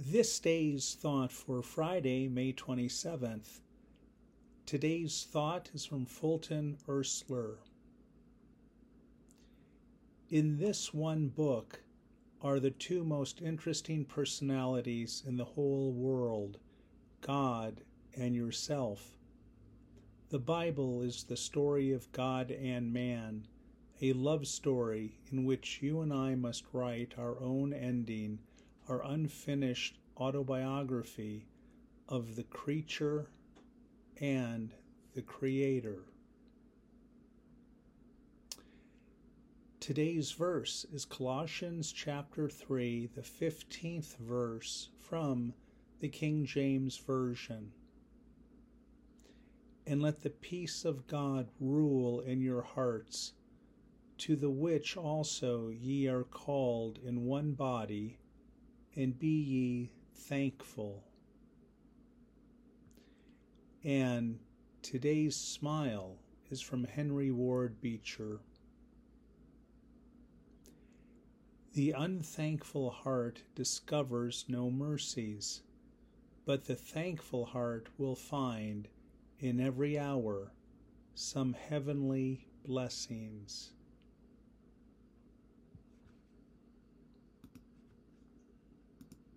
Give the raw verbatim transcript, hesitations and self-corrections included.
This day's thought for Friday, May twenty-seventh. Today's thought is from Fulton Ursler. In this one book are the two most interesting personalities in the whole world, God and yourself. The Bible is the story of God and man, a love story in which you and I must write our own ending, our unfinished autobiography of the creature and the Creator. Today's verse is Colossians chapter three, the fifteenth verse from the King James Version. And let the peace of God rule in your hearts, to the which also ye are called in one body, and be ye thankful. And today's smile is from Henry Ward Beecher. The unthankful heart discovers no mercies, but the thankful heart will find in every hour some heavenly blessings.